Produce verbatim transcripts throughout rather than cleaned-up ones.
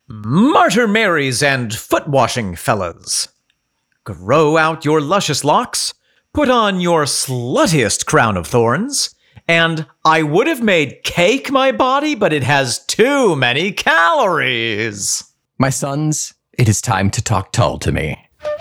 Martyr Marys and foot-washing fellas. Grow out your luscious locks, put on your sluttiest crown of thorns, and I would have made cake my body, but it has too many calories. My sons, it is time to talk Tull to me.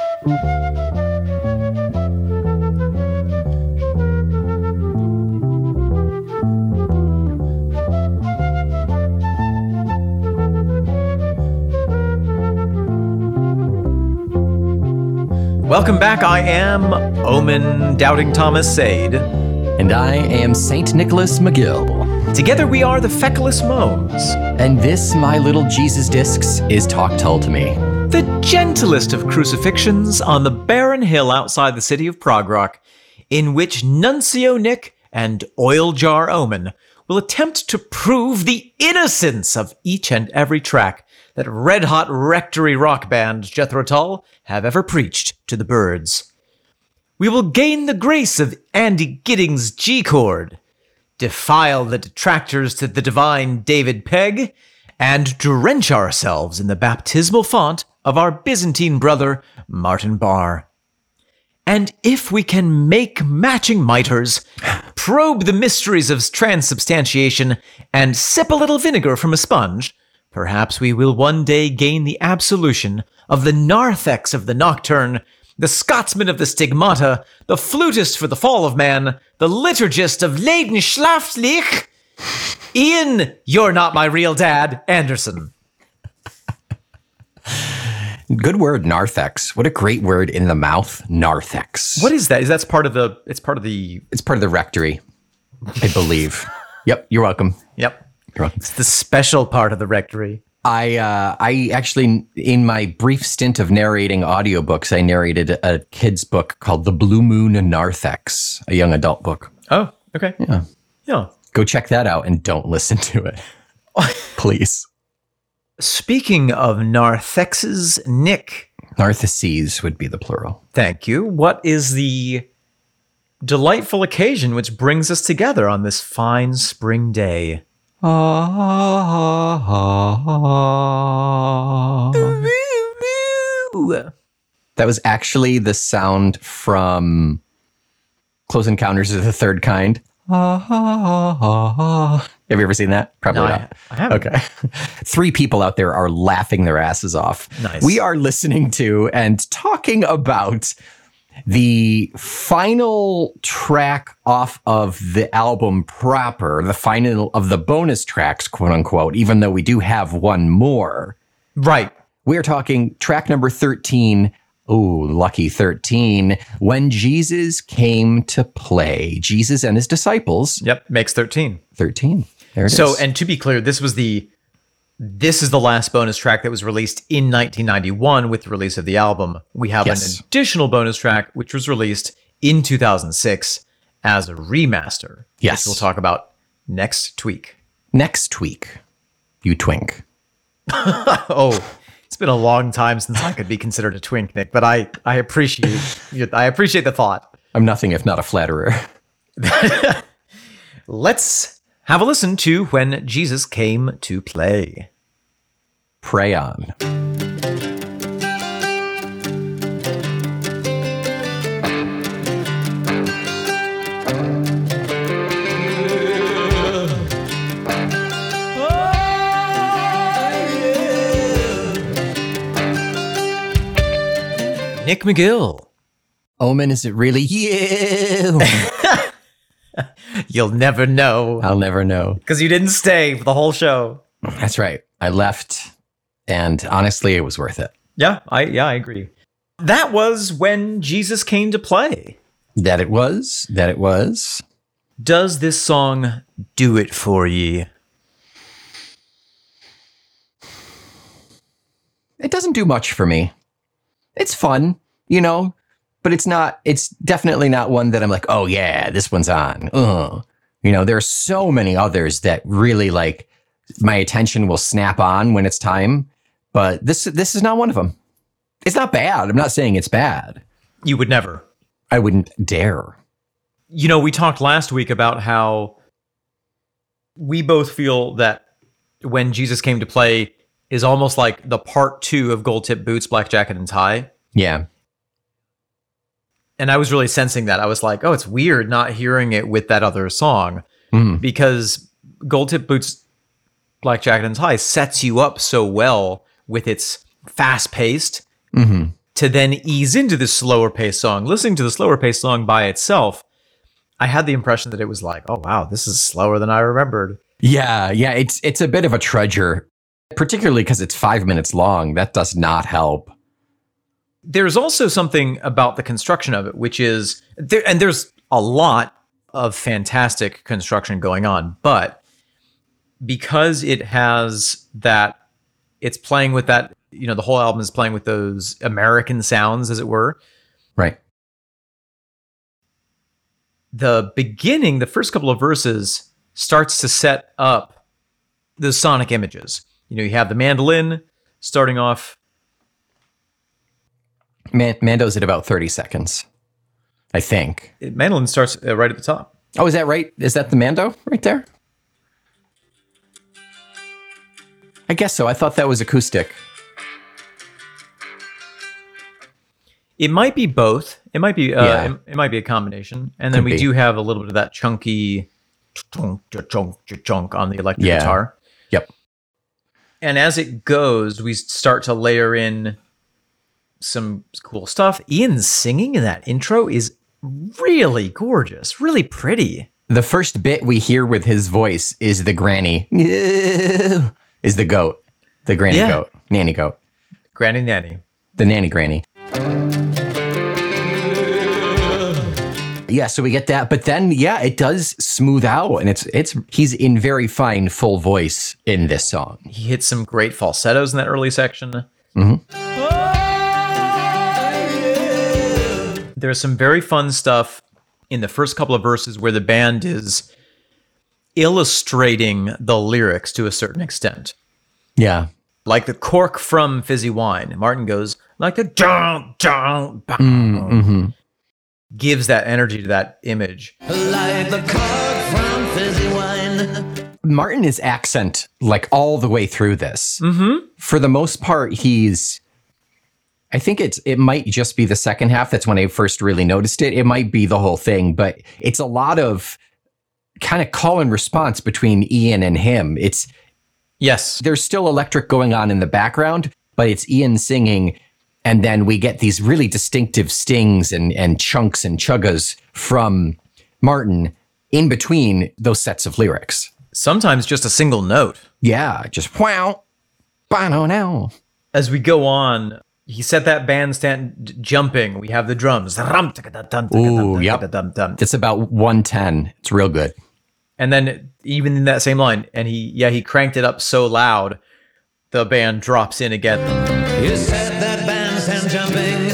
Welcome back, I am Omen Doubting Thomas Sade. And I am Saint Nicholas McGill. Together we are the Feckless Moans. And this, my little Jesus discs, is Talk Tull to Me. The gentlest of crucifixions on the barren hill outside the city of Progrock, in which Nuncio Nick and Oil Jar Omen will attempt to prove the innocence of each and every track that red-hot rectory rock band Jethro Tull have ever preached to the birds. We will gain the grace of Andy Giddings' G-chord, defile the detractors to the divine David Pegg, and drench ourselves in the baptismal font of our Byzantine brother Martin Barr. And if we can make matching miters, probe the mysteries of transubstantiation, and sip a little vinegar from a sponge, perhaps we will one day gain the absolution of the narthex of the nocturne, the Scotsman of the stigmata, the flutist for the fall of man, the liturgist of Leiden Schlaflich, Ian, you're not my real dad, Anderson. Good word, narthex. What a great word in the mouth, narthex. What is that? Is that part of the, it's part of the... It's part of the rectory, I believe. Yep, you're welcome. Yep. It's the special part of the rectory. I uh, I actually, in my brief stint of narrating audiobooks, I narrated a kid's book called The Blue Moon Narthex, a young adult book. Oh, okay. Yeah. Yeah. Go check that out and don't listen to it. Please. Speaking of narthexes, Nick. Nartheses would be the plural. Thank you. What is the delightful occasion which brings us together on this fine spring day? That was actually the sound from Close Encounters of the Third Kind. Have you ever seen that? Probably no, not. I, I haven't. Okay. Three people out there are laughing their asses off. Nice. We are listening to and talking about the final track off of the album proper, the final of the bonus tracks, quote unquote, even though we do have one more. Right. We are talking track number thirteen. Ooh, lucky thirteen. When Jesus Came to Play. Jesus and his disciples. Yep. Makes thirteen. thirteen. There it so, is. and to be clear, this was the, this is the last bonus track that was released in nineteen ninety-one with the release of the album. We have Yes. an additional bonus track, which was released in two thousand six as a remaster. Yes. Which we'll talk about next week. Next week, you twink. Oh, it's been a long time since I could be considered a twink, Nick, but I, I appreciate I appreciate the thought. I'm nothing if not a flatterer. Let's have a listen to When Jesus Came to Play. Pray on. Nick McGill. Omen, is it really you? You'll never know. I'll never know. Because you didn't stay for the whole show. That's right. I left, and honestly, it was worth it. Yeah, I yeah, I agree. That was When Jesus Came to Play. That it was. That it was. Does this song do it for ye? It doesn't do much for me. It's fun, you know, but it's not, it's definitely not one that I'm like, oh yeah, this one's on. Ugh. You know, there are so many others that really like my attention will snap on when it's time, but this, this is not one of them. It's not bad. I'm not saying it's bad. You would never. I wouldn't dare. You know, we talked last week about how we both feel that When Jesus Came to Play is almost like the part two of Gold Tip Boots, Black Jacket and Tie. Yeah. And I was really sensing that. I was like, oh, it's weird not hearing it with that other song. Mm. Because Gold Tip Boots, Black Jacket and Tie sets you up so well with its fast-paced Mm-hmm. to then ease into the slower paced song. Listening to the slower paced song by itself, I had the impression that it was like, oh wow, this is slower than I remembered. Yeah, yeah, it's it's a bit of a trudger, particularly because it's five minutes long. That does not help. There's also something about the construction of it, which is there, and there's a lot of fantastic construction going on, but because it has that, it's playing with that, you know, the whole album is playing with those American sounds, as it were. Right. The beginning, the first couple of verses, starts to set up those sonic images. You know, you have the mandolin starting off. Man- Mando's at about thirty seconds, I think. Mandolin starts uh, right at the top. Oh, is that right? Is that the Mando right there? I guess so. I thought that was acoustic. It might be both. It might be. Uh, Yeah. it, it might be a combination. And then Could we be. do have a little bit of that chunky chunk, chunk, chunk on the electric Yeah. guitar. Yep. And as it goes, we start to layer in some cool stuff. Ian's singing in that intro is really gorgeous, really pretty. The first bit we hear with his voice is the granny. Is the goat. The granny Yeah. goat. Nanny goat. Granny Nanny. The nanny granny. Yeah, so we get that, but then yeah, it does smooth out, and it's it's he's in very fine full voice in this song. He hits some great falsettos in that early section. Mhm. There's some very fun stuff in the first couple of verses where the band is illustrating the lyrics to a certain extent. Yeah. Like the cork from Fizzy Wine. Martin goes, like the jump, jump, bow. Mm-hmm. Gives that energy to that image. Like the cork from Fizzy Wine. Martin is accent like all the way through this. Mm-hmm. For the most part, he's. I think it's it might just be the second half. That's when I first really noticed it. It might be the whole thing, but it's a lot of kind of call and response between Ian and him. It's Yes. there's still electric going on in the background, but it's Ian singing, and then we get these really distinctive stings and and chunks and chuggas from Martin in between those sets of lyrics. Sometimes just a single note. Yeah, just wow, bano now. As we go on, he set that bandstand jumping. We have the drums. Ooh, yep. It's about one ten. It's real good. And then even in that same line, and he, yeah, he cranked it up so loud, the band drops in again. You said that bandstand jumping.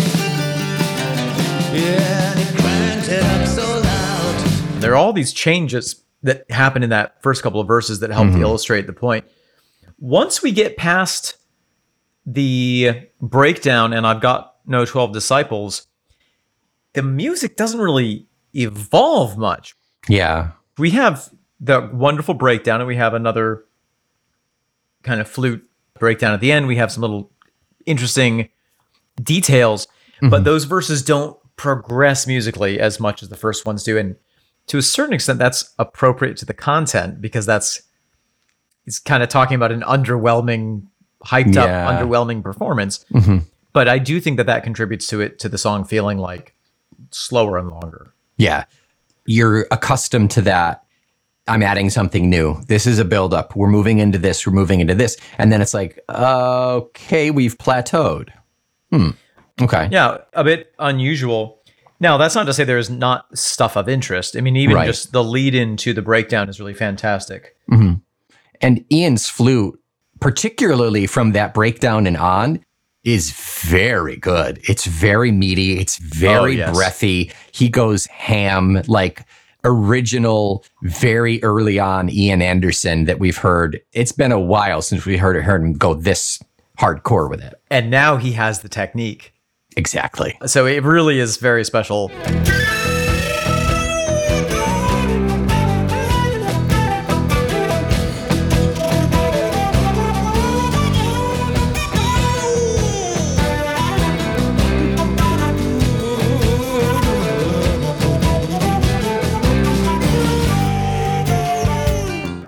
Yeah, he cranked it up so loud. There are all these changes that happen in that first couple of verses that help to illustrate the point. Once we get past the breakdown, and I've got no twelve disciples, the music doesn't really evolve much. Yeah. We have the wonderful breakdown, and we have another kind of flute breakdown at the end. We have some little interesting details, but those verses don't progress musically as much as the first ones do. And to a certain extent, that's appropriate to the content, because that's, it's kind of talking about an underwhelming, hyped up, Yeah. underwhelming performance. Mm-hmm. But I do think that that contributes to it, to the song feeling like slower and longer. Yeah. You're accustomed to that. I'm adding something new. This is a buildup. We're moving into this. We're moving into this. And then it's like, uh, okay, we've plateaued. Hmm. Okay. Yeah, a bit unusual. Now, that's not to say there's not stuff of interest. I mean, even Right. just the lead into the breakdown is really fantastic. Mm-hmm. And Ian's flute, particularly from that breakdown and on, is very good. It's very meaty. It's very Oh, yes. breathy. He goes ham, like original, very early on Ian Anderson that we've heard. It's been a while since we heard, heard him go this hardcore with it. And now he has the technique. Exactly. So it really is very special.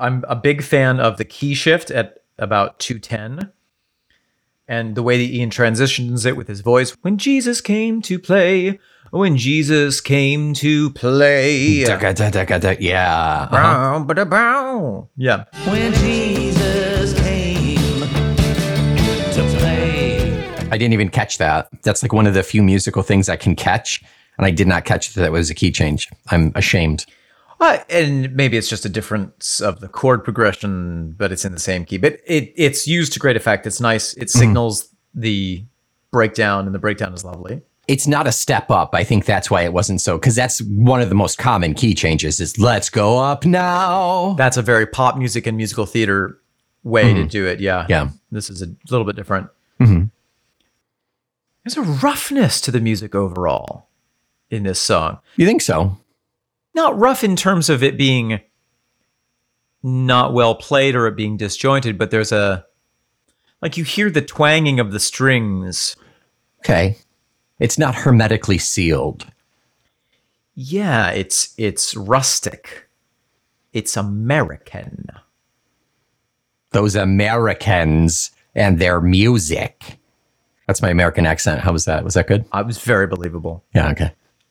I'm a big fan of the key shift at about two ten. And the way that Ian transitions it with his voice. When Jesus came to play. When Jesus came to play. Da, da, da, da, da, yeah. Uh-huh. Bow, ba-da, bow. Yeah. When Jesus came to play. I didn't even catch that. That's like one of the few musical things I can catch. And I did not catch that that was a key change. I'm ashamed. Uh, and maybe it's just a difference of the chord progression, but it's in the same key. But it it's used to great effect. It's nice. It signals mm. the breakdown, and the breakdown is lovely. It's not a step up. I think that's why it wasn't so, because that's one of the most common key changes is let's go up now. That's a very pop music and musical theater way mm. to do it. Yeah. Yeah. This is a little bit different. Mm-hmm. There's a roughness to the music overall in this song. You think so? Not rough in terms of it being not well played or it being disjointed, but there's a, like you hear the twanging of the strings. Okay. It's not hermetically sealed. Yeah, it's it's rustic. It's American. Those Americans and their music. That's my American accent. How was that? Was that good? I was very believable. Yeah, okay.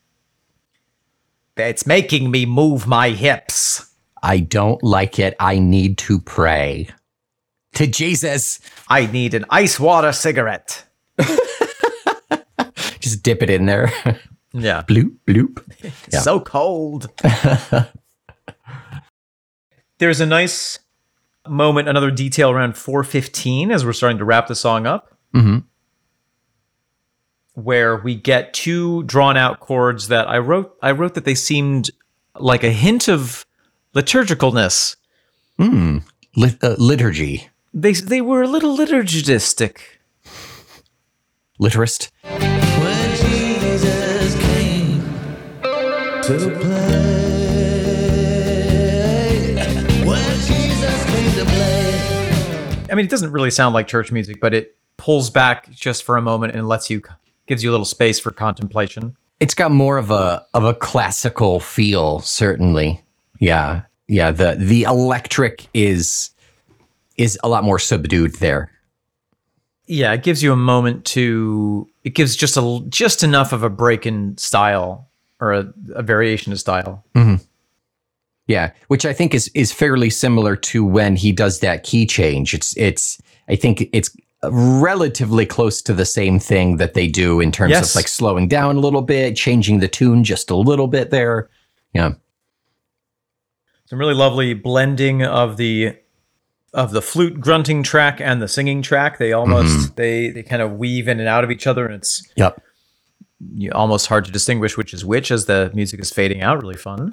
It's making me move my hips. I don't like it. I need to pray to Jesus. I need an ice water cigarette. Just dip it in there. Yeah. Bloop, bloop. Yeah. So cold. There's a nice moment, another detail around four fifteen as we're starting to wrap the song up. Mm-hmm. Where we get two drawn out chords that I wrote I wrote that they seemed like a hint of liturgicalness. Mm. Lit- uh, liturgy. They they were a little liturgistic. Literist. When Jesus came to play. When Jesus came to play. I mean, it doesn't really sound like church music, but it pulls back just for a moment and lets you gives you a little space for contemplation. It's got more of a of a classical feel, certainly. Yeah. Yeah, the the electric is is a lot more subdued there. Yeah, it gives you a moment to it gives just a just enough of a break in style or a, a variation of style. Mm-hmm. Yeah, which I think is is fairly similar to when he does that key change. It's it's I think it's relatively close to the same thing that they do in terms yes. of like slowing down a little bit, changing the tune just a little bit there. Yeah. Some really lovely blending of the of the flute grunting track and the singing track. They almost mm-hmm. they they kind of weave in and out of each other, and it's yep. you, almost hard to distinguish which is which as the music is fading out. Really fun.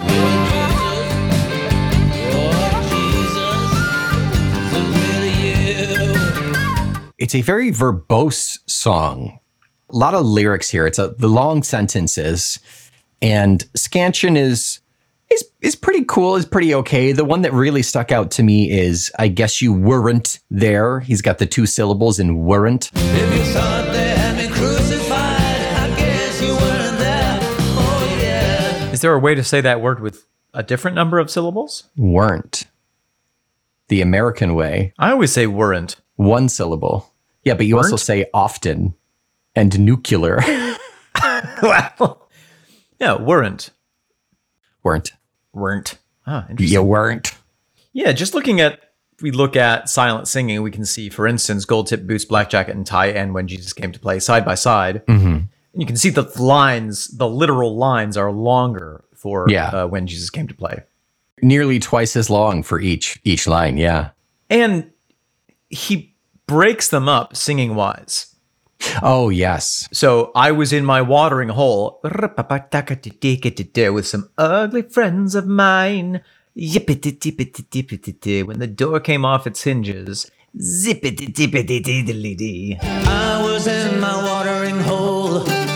It's a very verbose song. A lot of lyrics here. It's a, the long sentences, and Scansion is is is pretty cool. Is pretty okay. The one that really stuck out to me is "I guess you weren't there." He's got the two syllables in "weren't." If you thought they had me crucified, I guess you weren't there. Oh yeah. Is there a way to say that word with a different number of syllables? Weren't. The American way. I always say weren't. One syllable. Yeah, but you weren't? also say often and nuclear. Well, yeah, weren't. Weren't. Weren't. Ah, interesting. You weren't. Yeah, just looking at, if we look at silent singing, we can see, for instance, Gold Tip Boots, Black Jacket, and Tie and When Jesus Came to Play side by side. Mm-hmm. And you can see the lines, the literal lines are longer for yeah. uh, When Jesus Came to Play. Nearly twice as long for each each line, yeah. And he breaks them up singing wise. Oh, yes. So I was in my watering hole with some ugly friends of mine. Yippity-tippity-tippity-tee. When the door came off its hinges. Zippity-tippity-tiddly-dee. I was in my watering hole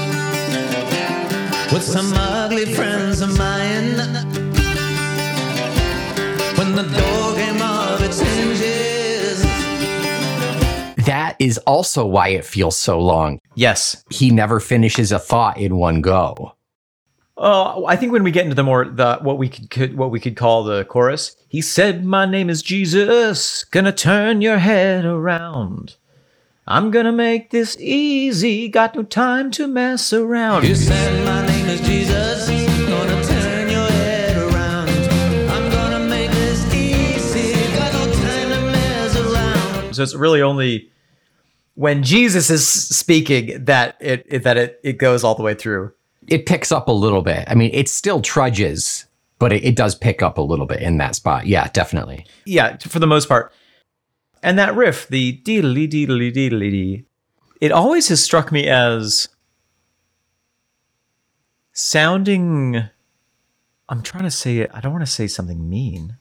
with some ugly friends of mine. When the door came off its hinges. That is also why it feels so long. Yes. He never finishes a thought in one go. Oh, I think when we get into the more the what we could, could what we could call the chorus, he said, "My name is Jesus, gonna turn your head around. I'm gonna make this easy, got no time to mess around." You said my name is Jesus, gonna turn your head around. I'm gonna make this easy, got no time to mess around. So it's really only when Jesus is speaking that it, it that it, it goes all the way through. It picks up a little bit. I mean, it still trudges, but it, it does pick up a little bit in that spot. Yeah, definitely. Yeah, for the most part. And that riff, the deedly deedly deedly dee, it always has struck me as sounding. I'm trying to say it. I don't want to say something mean.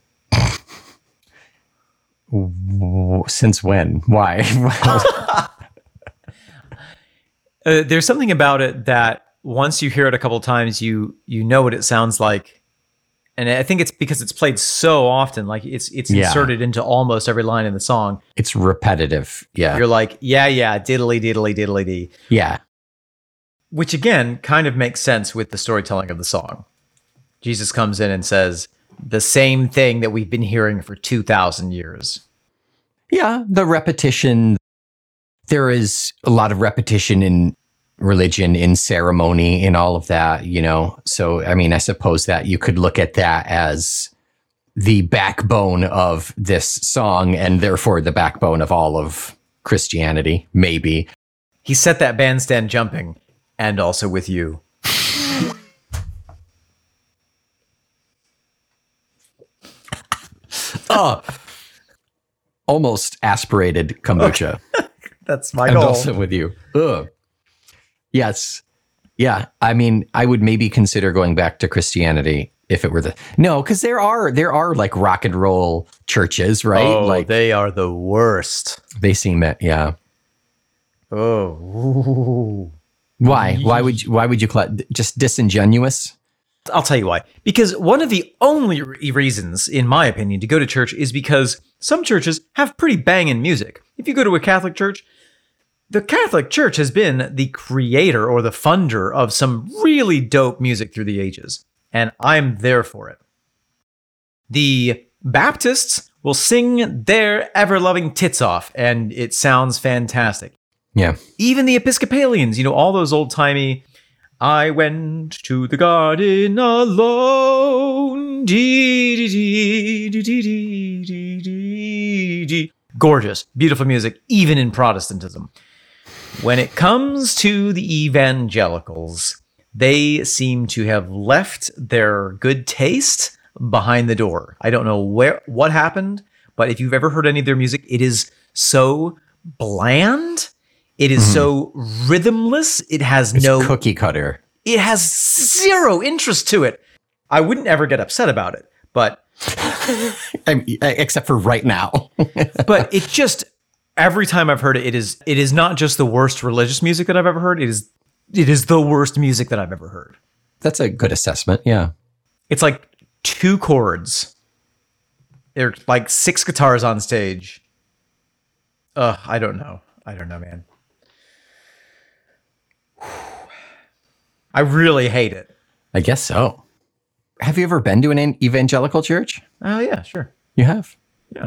Since when? Why? uh, there's something about it that once you hear it a couple times, you you know what it sounds like. And I think it's because it's played so often, like it's it's Yeah. inserted into almost every line in the song. It's repetitive. Yeah. You're like, yeah, yeah, diddly diddly diddly dee. yeah. Which again kind of makes sense with the storytelling of the song. Jesus comes in and says the same thing that we've been hearing for two thousand years. Yeah. The repetition. There is a lot of repetition in religion, in ceremony, in all of that, you know. So, I mean, I suppose that you could look at that as the backbone of this song and therefore the backbone of all of Christianity, maybe. He set that bandstand jumping, and also with you. Oh, almost aspirated kombucha. That's my And goal. also with you. Ugh. Yes. Yeah. I mean, I would maybe consider going back to Christianity if it were the no, because there are there are like rock and roll churches, right? Oh, like they are the worst. they seem that. Yeah. Oh, ooh. Why? Why would you, why would you cla- just disingenuous? I'll tell you why. Because one of the only re- reasons, in my opinion, to go to church is because some churches have pretty banging music. If you go to a Catholic church, the Catholic Church has been the creator or the funder of some really dope music through the ages, and I'm there for it. The Baptists will sing their ever-loving tits off, and it sounds fantastic. Yeah. Even the Episcopalians, you know, all those old-timey, I went to the garden alone, dee, dee, dee, dee, dee, dee, dee, dee, dee. Gorgeous, beautiful music, even in Protestantism. When it comes to the evangelicals, they seem to have left their good taste behind the door. I don't know where what happened, but if you've ever heard any of their music, it is so bland. It is so rhythmless. It has no Cookie cutter. it has zero interest to it. I wouldn't ever get upset about it, but I mean, except for right now. but it just every time I've heard it, it is it is not just the worst religious music that I've ever heard. It is it is the worst music that I've ever heard. That's a good assessment. Yeah. It's like two chords. There like six guitars on stage. Ugh, I don't know. I don't know, man. I really hate it. I guess so. Have you ever been to an evangelical church? Oh yeah, sure. You have. Yeah.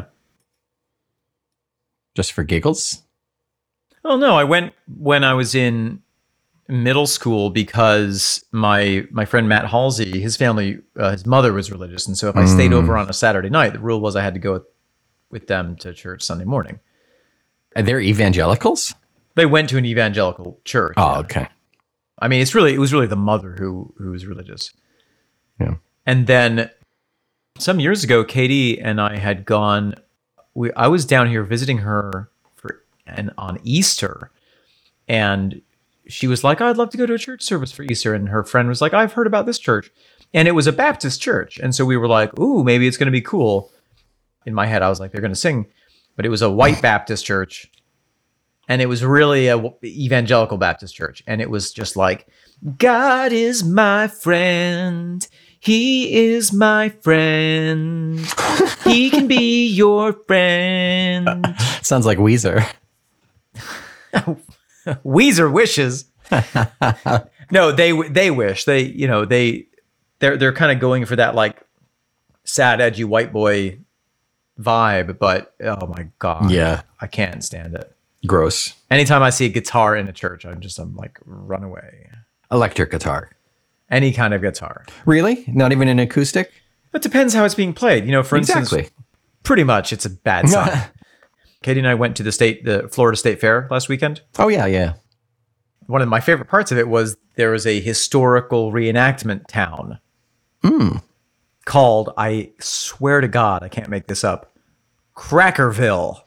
Just for giggles? Oh no, I went when I was in middle school because my my friend Matt Halsey, his family, uh, his mother was religious, and so if I stayed over on a Saturday night, the rule was I had to go with, with them to church Sunday morning. Are there evangelicals? They went to an evangelical church. Oh, yeah. okay. I mean, it's really it was really the mother who who was religious. Yeah. And then some years ago, Katie and I had gone. We I was down here visiting her for and on Easter, and she was like, "I'd love to go to a church service for Easter." And her friend was like, "I've heard about this church," and it was a Baptist church. And so we were like, "Ooh, maybe it's going to be cool." In my head, I was like, "They're going to sing," but it was a white Baptist church. And it was really a evangelical Baptist church. And it was just like, God is my friend. He is my friend. He can be your friend. Sounds like Weezer. Weezer wishes. No, they they wish they you know they they're they're kind of going for that like sad edgy white boy vibe, but oh my god, Yeah. I can't stand it. Gross. Anytime I see a guitar in a church, I'm just I'm like run away. Electric guitar. Any kind of guitar. Really? Not even an acoustic? It depends how it's being played. You know, for Exactly. instance, pretty much it's a bad sign. Katie and I went to the state the Florida State Fair last weekend. Oh, yeah, yeah. One of my favorite parts of it was there was a historical reenactment town Mm. called, I swear to God, I can't make this up, Crackerville.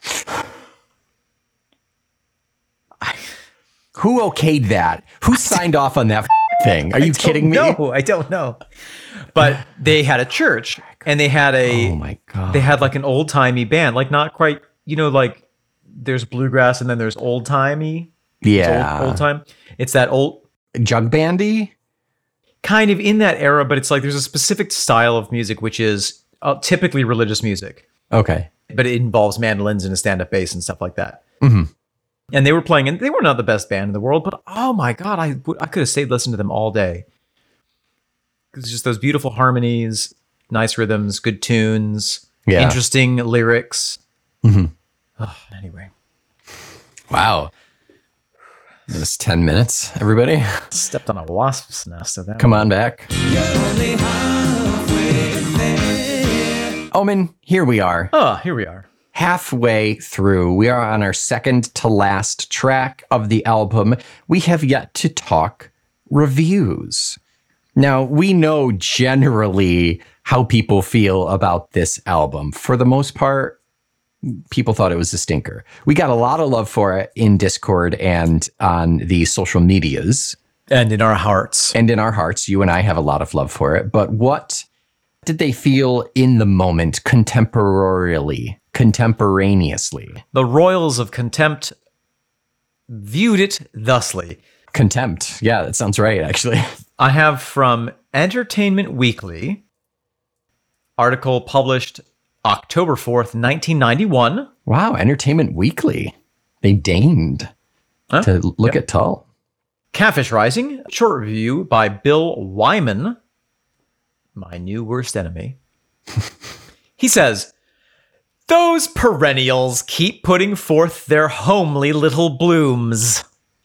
Who okayed that? Who signed off on that thing? Are you kidding me? No, I don't know. But they had a church and they had a Oh my God. they had like an old timey band, like not quite, you know, like there's bluegrass and then there's old timey. Yeah. Old, old time. It's that old Jug bandy? kind of in that era, but it's like there's a specific style of music which is uh, typically religious music, Okay. but it involves mandolins and a stand-up bass and stuff like that. Mhm. And they were playing, and they were not the best band in the world, but oh my god, I w- I could have stayed listening to them all day. It's just those beautiful harmonies, nice rhythms, good tunes, Yeah. interesting lyrics. Mhm. Oh, anyway, Wow. It's ten minutes, everybody. stepped on a wasp's nest of that. Come on back. Omen, here we are. Oh, here we are. Halfway through. We are on our second to last track of the album. We have yet to talk reviews. Now, we know generally how people feel about this album. For the most part, people thought it was a stinker. We got a lot of love for it in Discord and on the social medias. And in our hearts. And in our hearts, you and I have a lot of love for it. But what did they feel in the moment, contemporarily, contemporaneously? The Royals of Contempt viewed it thusly. Contempt. Yeah, that sounds right, actually. I have from Entertainment Weekly, article published October fourth, nineteen ninety-one. Wow, Entertainment Weekly. They deigned Huh? to look Yep. at Tull. Catfish Rising, short review by Bill Wyman, my new worst enemy. He says, "Those perennials keep putting forth their homely little blooms."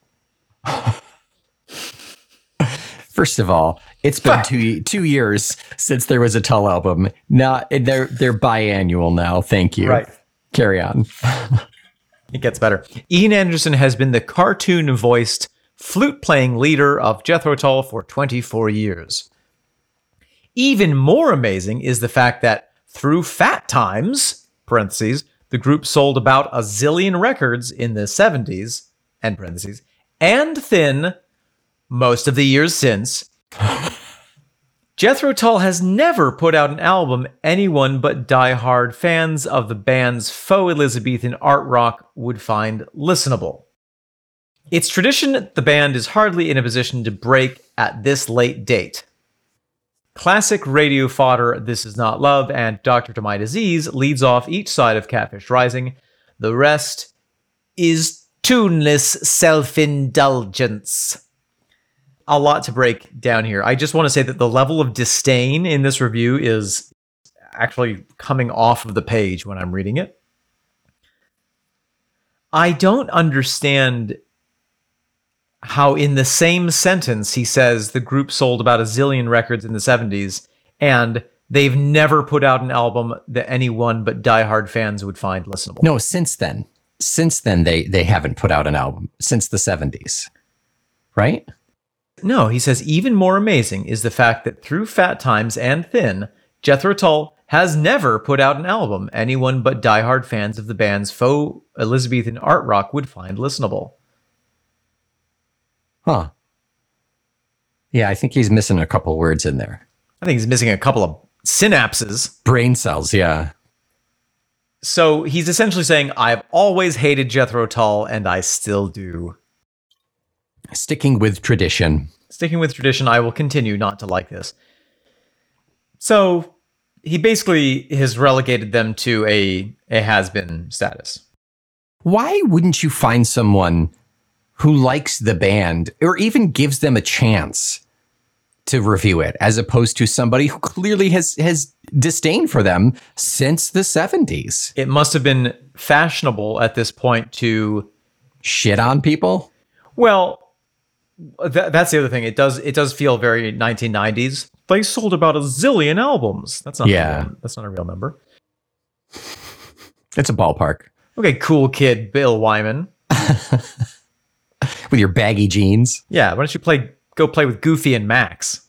First of all, it's been two two years since there was a Tull album. Not they're they're biannual now. Thank you. Right. Carry on. It gets better. Ian Anderson has been the cartoon-voiced, flute-playing leader of Jethro Tull for twenty-four years. Even more amazing is the fact that through Fat Times, parentheses, the group sold about a zillion records in the seventies, end parentheses, and Thin, most of the years since. Jethro Tull has never put out an album anyone but die-hard fans of the band's faux Elizabethan art rock would find listenable. It's tradition the band is hardly in a position to break at this late date. Classic radio fodder This Is Not Love and Doctor to My Disease leads off each side of Catfish Rising. The rest is tuneless self-indulgence. A lot to break down here. I just want to say that the level of disdain in this review is actually coming off of the page when I'm reading it. I don't understand how in the same sentence he says the group sold about a zillion records in the seventies and they've never put out an album that anyone but diehard fans would find listenable. No, since then. Since then, they they haven't put out an album since the seventies, right? No, he says even more amazing is the fact that through Fat Times and Thin, Jethro Tull has never put out an album anyone but diehard fans of the band's faux Elizabethan art rock would find listenable. Huh. Yeah, I think he's missing a couple words in there. I think he's missing a couple of synapses. Brain cells, yeah. So he's essentially saying, I've always hated Jethro Tull, and I still do. Sticking with tradition. Sticking with tradition, I will continue not to like this. So he basically has relegated them to a, a has-been status. Why wouldn't you find someone who likes the band or even gives them a chance to review it, as opposed to somebody who clearly has has disdain for them since the seventies. It must have been fashionable at this point to Shit on people? well, th- that's the other thing. It does it does feel very nineteen nineties. They sold about a zillion albums. That's not Yeah. a real, that's not a real number. It's a ballpark. Okay, cool kid, Bill Wyman. With your baggy jeans. Yeah, why don't you play go play with Goofy and Max?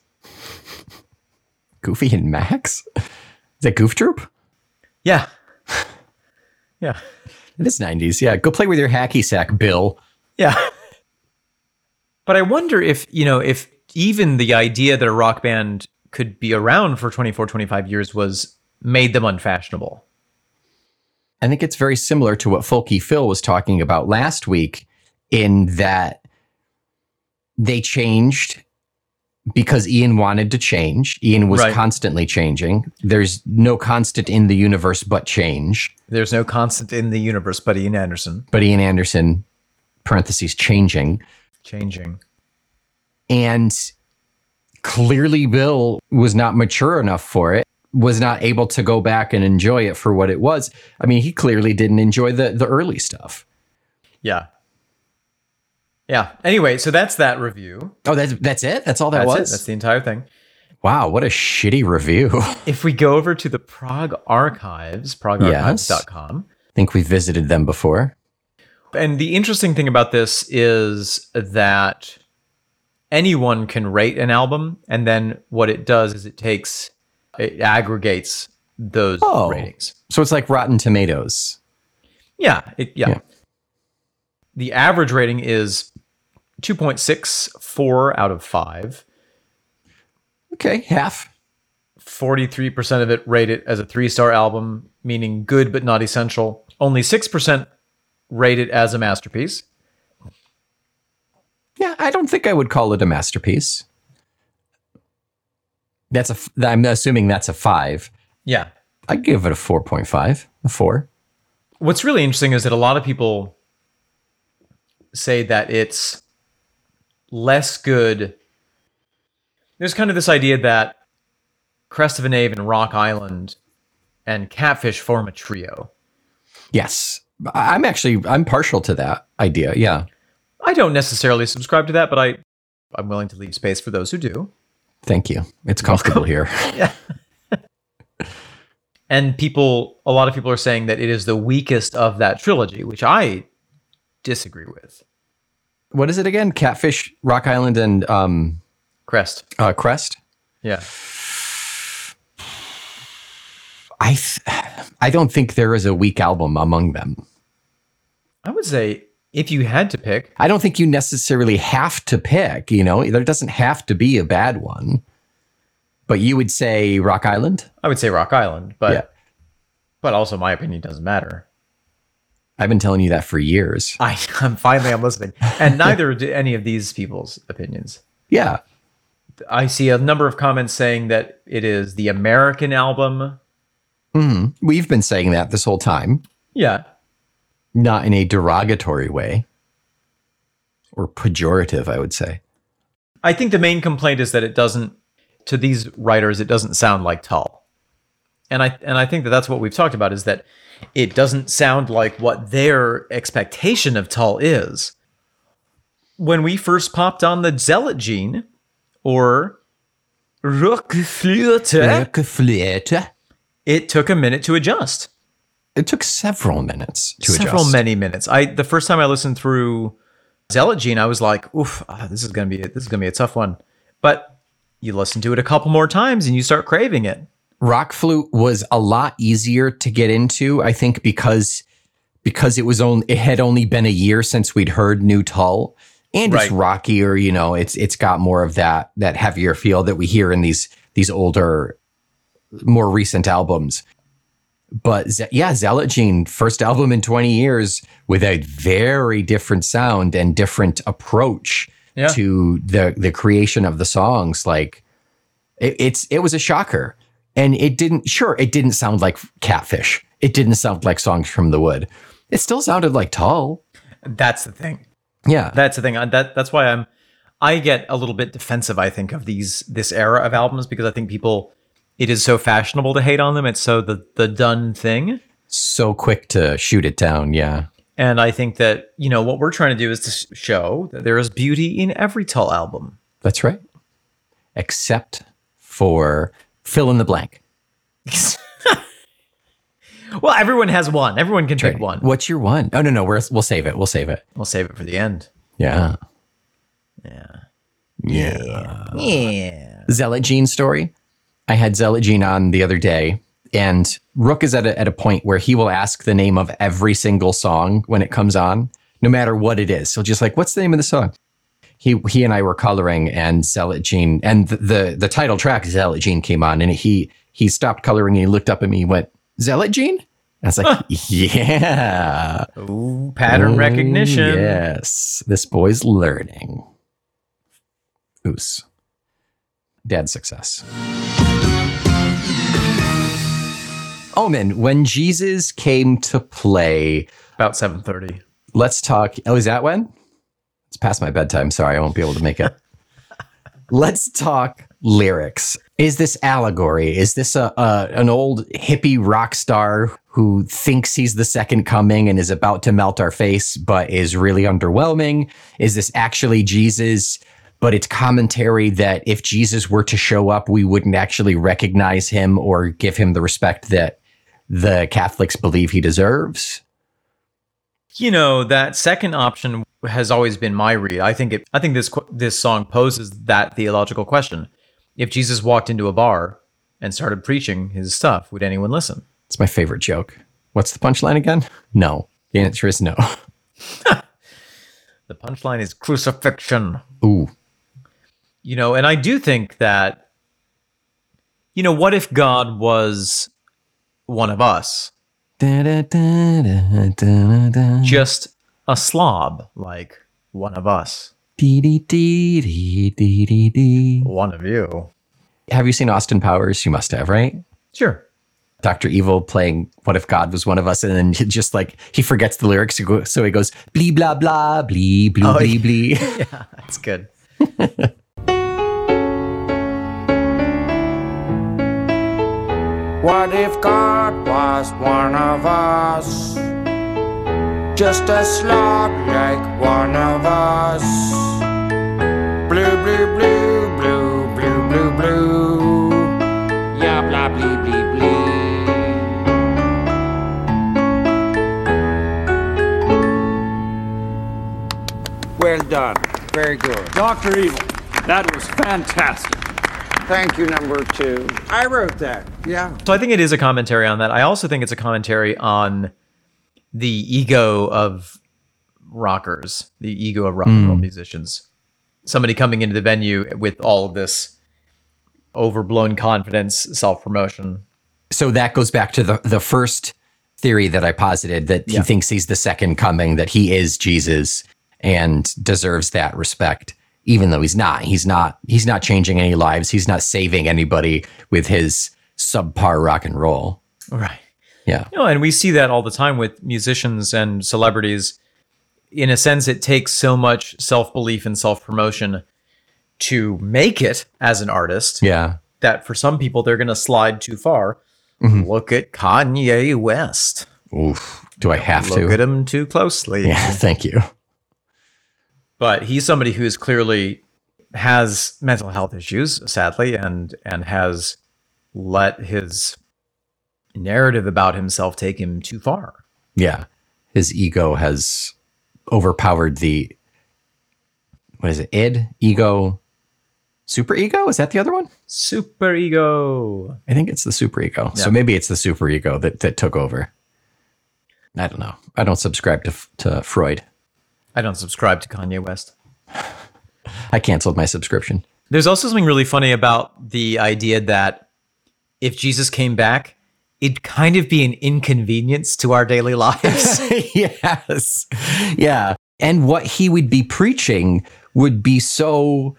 Goofy and Max? Is that Goof Troop? Yeah. Yeah. It is nineties. Yeah. Go play with your hacky sack, Bill. Yeah. But I wonder if, you know, if even the idea that a rock band could be around for twenty-four, twenty-five years was made them unfashionable. I think it's very similar to what Folky Phil was talking about last week, in that they changed because Ian wanted to change. Ian was Right. constantly changing. There's no constant in the universe but change. There's no constant in the universe but Ian Anderson. But Ian Anderson, parentheses, changing. Changing. And clearly Bill was not mature enough for it, was not able to go back and enjoy it for what it was. I mean, he clearly didn't enjoy the, the early stuff. Yeah. Yeah. Anyway, so that's that review. Oh, that's that's it? That's all that That's was? it. That's the entire thing. Wow, what a shitty review. I If we go over to the Prague Archives, prague archives dot com, think we've visited them before. and the interesting thing about this is that anyone can rate an album, and then what it does is it takes, it aggregates those Oh. ratings. So it's like Rotten Tomatoes. Yeah, it, yeah. Yeah. The average rating is two point six four out of five. Okay, half. forty-three percent of it rate it as a three-star album, meaning good but not essential. Only six percent rate it as a masterpiece. Yeah, I don't think I would call it a masterpiece. That's a. f- I'm assuming that's a five. Yeah. I'd give it a four point five, a four. What's really interesting is that a lot of people say that it's less good. There's kind of this idea that Crest of a Knave and Rock Island and Catfish form a trio. Yes, I- I'm actually I'm partial to that idea. Yeah, I don't necessarily subscribe to that, but I, I'm willing to leave space for those who do. thank you. It's comfortable here. And people, a lot of people are saying that it is the weakest of that trilogy, which I disagree with. What is it again? Catfish, Rock Island, and um, Crest. uh, Crest. Yeah. I th- I don't think there is a weak album among them. I would say if you had to pick, I don't think you necessarily have to pick. You know, there doesn't have to be a bad one. But you would say Rock Island? I would say Rock Island, but Yeah. but also my opinion doesn't matter. I've been telling you that for years. I, I'm finally I'm listening, and neither do any of these people's opinions. Yeah. I see a number of comments saying that it is the American album. Mhm. We've been saying that this whole time, Yeah, not in a derogatory way or pejorative, I would say. I think the main complaint is that it doesn't. To these writers, it doesn't sound like Tull, and I and I think that that's what we've talked about is that it doesn't sound like what their expectation of Tull is. When we first popped on the Zealot Gene, or Rockflöte, it took a minute to adjust. It took several minutes to Several adjust. many minutes. I the first time I listened through Zealot Gene, I was like, "Oof, ah, this is gonna be this is gonna be a tough one." But you listen to it a couple more times and you start craving it. Rock Flute was a lot easier to get into, I think, because because it was only it had only been a year since we'd heard New Tull, and it's Right. rockier. You know, it's it's got more of that that heavier feel that we hear in these these older, more recent albums. But Ze- yeah, Zealot Gene, first album in twenty years with a very different sound and different approach Yeah. to the the creation of the songs. Like it, it's it was a shocker, and it didn't. Sure, it didn't sound like Catfish. It didn't sound like Songs from the Wood. It still sounded like Tull. That's the thing. Yeah. That's the thing. I- That that's why I'm I get a little bit defensive, I think, of these this era of albums, because I think people, it is so fashionable to hate on them. It's so the the done thing. So quick to shoot it down. Yeah. And I think that, you know, what we're trying to do is to s- show that there is beauty in every Tull album. That's right. Except for fill in the blank. Well, everyone has one. Everyone can pick one. What's your one? Oh, no, no. We're, we'll save it. We'll save it. We'll save it for the end. Yeah. Yeah. Yeah. Yeah. Zealot Gene story. I had Zealot Gene on the other day, and Rook is at a, at a point where he will ask the name of every single song when it comes on, no matter what it is. So just like, what's the name of the song? He he and I were coloring, and Zealot Gene, and the, the, the title track, Zealot Gene, came on, and he he stopped coloring and he looked up at me and went, Zealot Gene? I was like, yeah. Ooh, pattern Ooh, recognition. Yes. This boy's learning. Oos. Dad success. Omen, when Jesus came to play, About seven thirty. let's talk. Oh, is that when? It's past my bedtime. Sorry, I won't be able to make it. Let's talk lyrics. Is this allegory? Is this a, a an old hippie rock star who thinks he's the second coming and is about to melt our face, but is really underwhelming? Is this actually Jesus, but it's commentary that if Jesus were to show up, we wouldn't actually recognize him or give him the respect that the Catholics believe he deserves? You know, that second option has always been my read. I think it. I think this qu- this song poses that theological question: if Jesus walked into a bar and started preaching his stuff, would anyone listen? It's my favorite joke. What's the punchline again? No. The answer is no. The punchline is crucifixion. Ooh. You know, and I do think that, you know, what if God was one of us? Da, da, da, da, da, da. Just a slob like one of us. Dee, dee, dee, dee, dee, dee, dee. One of you. Have you seen Austin Powers? You must have, right? Sure. Doctor Evil playing What If God Was One of Us, and then he just like he forgets the lyrics, so he goes blee blah blah blee blue Oh, blee blee. Yeah, that's good. What if God was one of us? Just a slob like one of us. Blue, blue, blue, blue, blue, blue, blue. Yeah, blah, blee, blee, blee. Well done. Very good. Doctor Evil, that was fantastic. Thank you, number two. I wrote that. Yeah. So I think it is a commentary on that. I also think it's a commentary on the ego of rockers, the ego of rock and roll musicians. Somebody coming into the venue with all of this overblown confidence, self-promotion. So that goes back to the the first theory that I posited, that Yeah. he thinks he's the second coming, that he is Jesus and deserves that respect, even though he's not. He's not. He's not changing any lives. He's not saving anybody with his subpar rock and roll. Right. Yeah. You know, and we see that all the time with musicians and celebrities. In a sense, it takes so much self-belief and self-promotion to make it as an artist Yeah. that for some people, they're going to slide too far. Look at Kanye West. Oof. Do I have Look to? at him too closely. Yeah. Thank you. But he's somebody who is clearly has mental health issues, sadly, and and has let his narrative about himself take him too far. Yeah. His ego has overpowered the, what is it? Id? Ego? Super ego? Is that the other one? Super ego. I think it's the super ego. So Yeah. maybe it's the super ego that, that took over. I don't know. I don't subscribe to, to Freud. I don't subscribe to Kanye West. I canceled my subscription. There's also something really funny about the idea that if Jesus came back, it'd kind of be an inconvenience to our daily lives. Yes. Yeah. And what he would be preaching would be so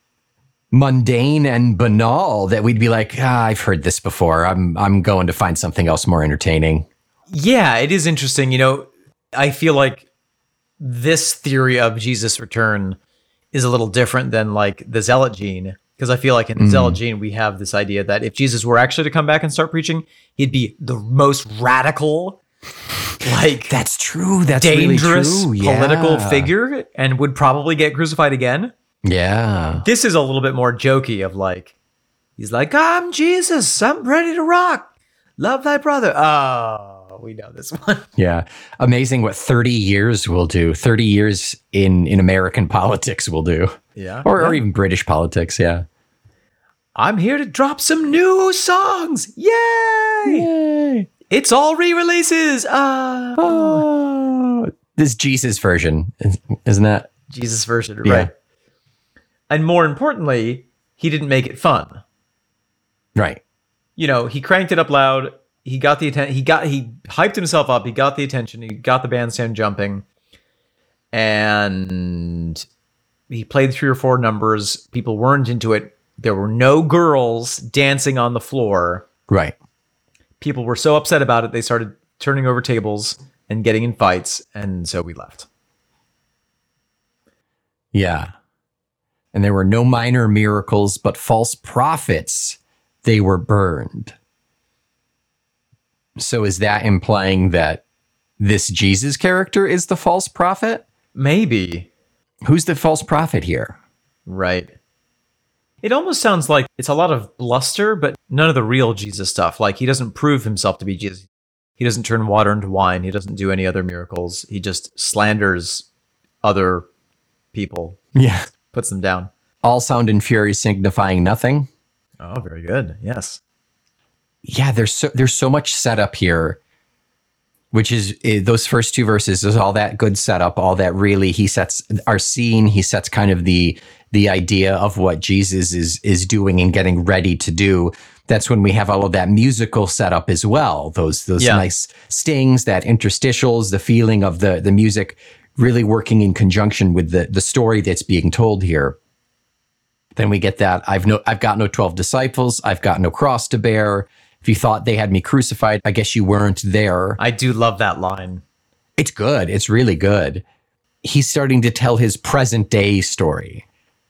mundane and banal that we'd be like, ah, I've heard this before. I'm I'm going to find something else more entertaining. Yeah, it is interesting. You know, I feel like this theory of Jesus' return is a little different than like the Zealot gene. Because I feel like in the Zealot gene, we have this idea that if Jesus were actually to come back and start preaching, he'd be the most radical, like That's true. That's dangerous really true. Yeah. political figure and would probably get crucified again. Yeah. This is a little bit more jokey of like, he's like, I'm Jesus. I'm ready to rock. Love thy brother. Oh, we know this one. Yeah. Amazing what thirty years will do. thirty years in, in American politics will do. Yeah. Or, or Yeah. even British politics. Yeah. I'm here to drop some new songs. Yay! Yay. It's all re-releases. Uh, Oh, this Jesus version, isn't that? Jesus version, Yeah. right? And more importantly, he didn't make it fun. Right. You know, he cranked it up loud. He got the attention. He got he hyped himself up. He got the attention. He got the bandstand jumping, and he played three or four numbers. People weren't into it. There were no girls dancing on the floor. Right. People were so upset about it, they started turning over tables and getting in fights, and so we left. Yeah. And there were no minor miracles, but false prophets. They were burned. So is that implying that this Jesus character is the false prophet? Maybe. Who's the false prophet here? Right. It almost sounds like it's a lot of bluster, but none of the real Jesus stuff. Like, he doesn't prove himself to be Jesus. He doesn't turn water into wine. He doesn't do any other miracles. He just slanders other people, Yeah. puts them down. All sound and fury signifying nothing. Oh, very good. Yes. Yeah, there's so there's so much setup here, which is eh, those first two verses. There's all that good setup, all that really he sets our scene. He sets kind of the the idea of what Jesus is is doing and getting ready to do. That's when we have all of that musical setup as well. Those those Yeah. nice stings, that interstitials, the feeling of the the music really working in conjunction with the the story that's being told here. Then we get that I've no I've got no twelve disciples. I've got no cross to bear. If you thought they had me crucified, I guess you weren't there. I do love that line. It's good. It's really good. He's starting to tell his present day story.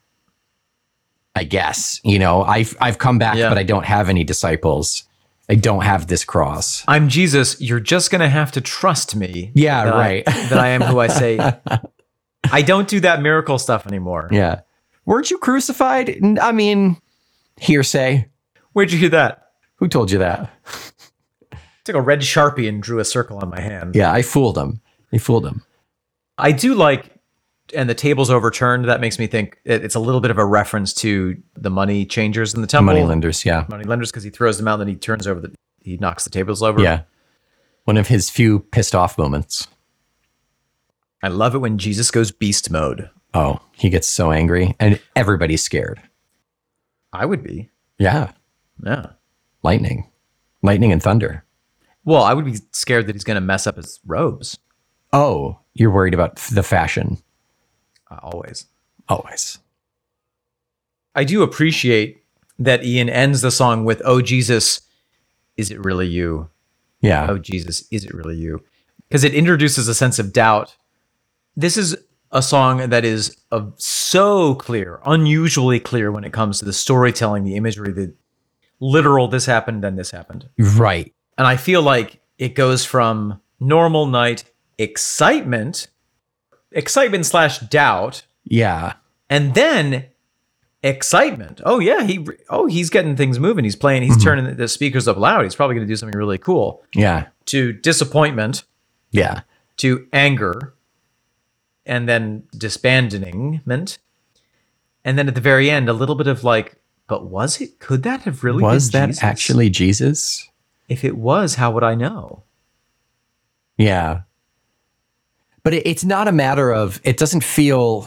I guess, you know, I've, I've come back, Yeah. but I don't have any disciples. I don't have this cross. I'm Jesus. You're just going to have to trust me. Yeah, that I- right. that I am who I say. I don't do that miracle stuff anymore. Yeah. Weren't you crucified? N- I mean, hearsay. Where'd you hear that? Who told you that? Took a red Sharpie and drew a circle on my hand. Yeah, I fooled him. I fooled him. I do like, and the table's overturned. That makes me think it, it's a little bit of a reference to the money changers in the temple. Money lenders, yeah. Money lenders, because he throws them out, and then he turns over the, he knocks the tables over. Yeah. One of his few pissed off moments. I love it when Jesus goes beast mode. Oh, he gets so angry and everybody's scared. I would be. Yeah. Yeah. Lightning. Lightning and thunder. Well, I would be scared that he's going to mess up his robes. Oh, you're worried about f- the fashion. Uh, always. Always. I do appreciate that Ian ends the song with, "Oh, Jesus, is it really you? Yeah. Oh, Jesus, is it really you?" Because it introduces a sense of doubt. This is a song that is uh, so clear, unusually clear when it comes to the storytelling, the imagery, the literal this happened, then this happened. Right. And I feel like it goes from normal night excitement, excitement slash doubt, Yeah. and then excitement. Oh yeah, he oh he's getting things moving. He's playing. He's turning the speakers up loud. He's probably going to do something really cool. Yeah. To disappointment, Yeah. to anger, and then disbandonment, and then at the very end, a little bit of like, but was it? Could that have really Was been that Jesus? actually Jesus? If it was, how would I know? Yeah. But it, it's not a matter of, it doesn't feel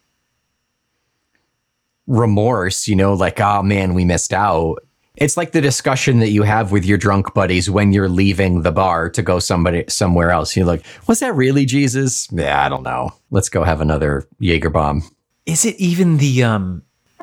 remorse, you know, like, oh man, we missed out. It's like the discussion that you have with your drunk buddies when you're leaving the bar to go somebody somewhere else. You're like, was that really Jesus? Yeah, I don't know. Let's go have another Jaeger bomb. Is it even the um?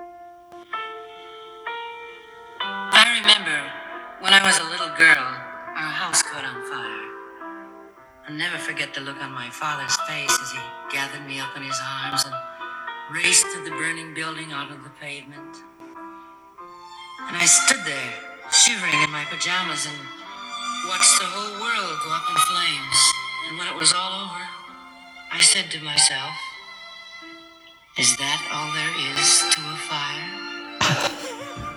I remember when I was a little girl, our house caught on fire. I'll never forget the look on my father's face as he gathered me up in his arms and raced to the burning building onto the pavement. And I stood there, shivering in my pajamas, and watched the whole world go up in flames. And when it was all over, I said to myself, is that all there is to a fire?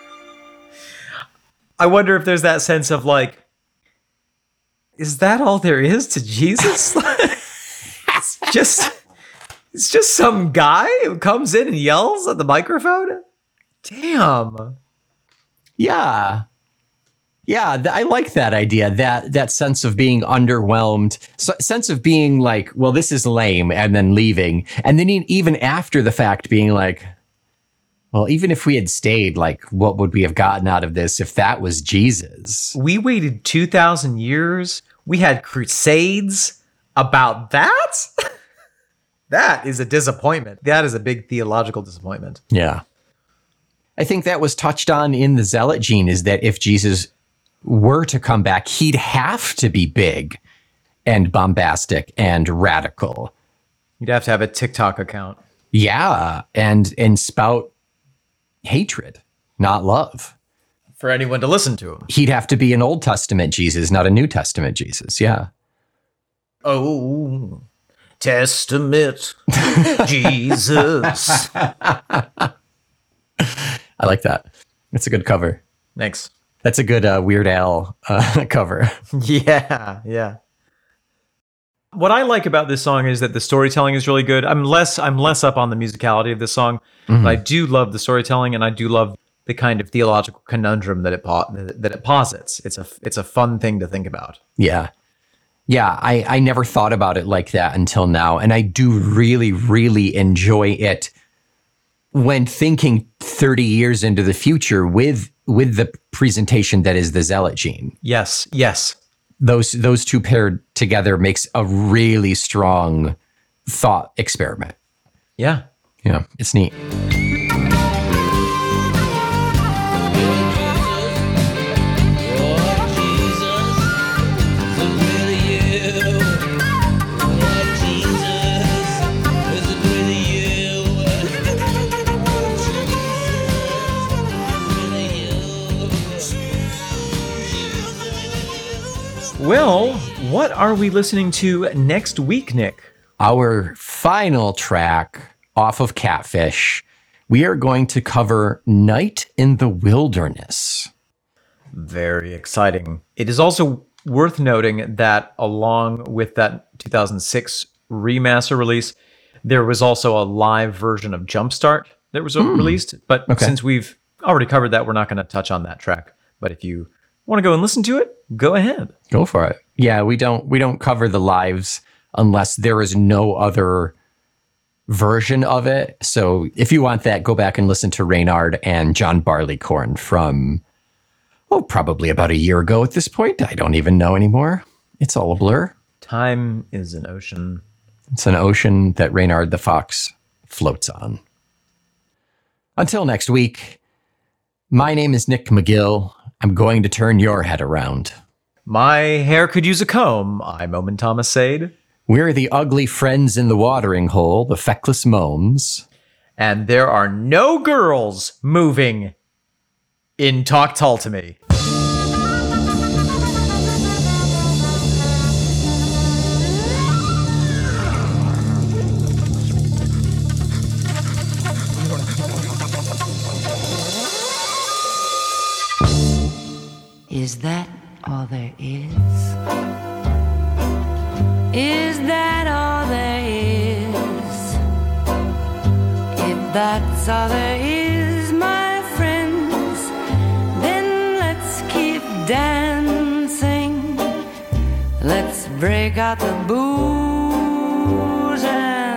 I wonder if there's that sense of like, is that all there is to Jesus? It's just, it's just some guy who comes in and yells at the microphone. Damn. Yeah. Yeah, th- I like that idea, that that sense of being underwhelmed, so, sense of being like, well, this is lame, and then leaving. And then e- even after the fact being like, well, even if we had stayed, like, what would we have gotten out of this if that was Jesus? We waited two thousand years. We had crusades about that? That is a disappointment. That is a big theological disappointment. Yeah. I think that was touched on in the Zealot Gene, is that if Jesus were to come back, he'd have to be big and bombastic and radical. You'd have to have a TikTok account. Yeah, and and spout hatred, not love. For anyone to listen to him. He'd have to be an Old Testament Jesus, not a New Testament Jesus. Yeah. Oh, Testament Jesus. I like that. It's a good cover. Thanks. That's a good uh, Weird Al uh, cover. Yeah, yeah. What I like about this song is that the storytelling is really good. I'm less I'm less up on the musicality of this song, mm-hmm. but I do love the storytelling, and I do love the kind of theological conundrum that it po- that it posits. It's a it's a fun thing to think about. Yeah. Yeah, I, I never thought about it like that until now, and I do really, really enjoy it when thinking thirty years into the future with with the presentation that is the Zealot Gene. Yes, yes. Those those two paired together makes a really strong thought experiment. Yeah. Yeah, it's neat. Well, what are we listening to next week, Nick? Our final track off of Catfish, we are going to cover Night in the Wilderness. Very exciting. It is also worth noting that along with that two thousand six remaster release, there was also a live version of Jumpstart that was mm. released. But okay. since we've already covered that, we're not going to touch on that track. But if you want to go and listen to it, go ahead. Go for it. Yeah, we don't we don't cover the lives unless there is no other version of it. So if you want that, go back and listen to Reynard and John Barleycorn from, oh, probably about a year ago at this point. I don't even know anymore. It's all a blur. Time is an ocean. It's an ocean that Reynard the Fox floats on. Until next week, my name is Nick McGill. I'm going to turn your head around. My hair could use a comb. I'm Omen Thomas Sade. We're the ugly friends in the watering hole, the feckless momes. And there are no girls moving in Talk Tall to Me. Is that all there is? Is that all there is? If that's all there is, my friends, then let's keep dancing. Let's break out the booze and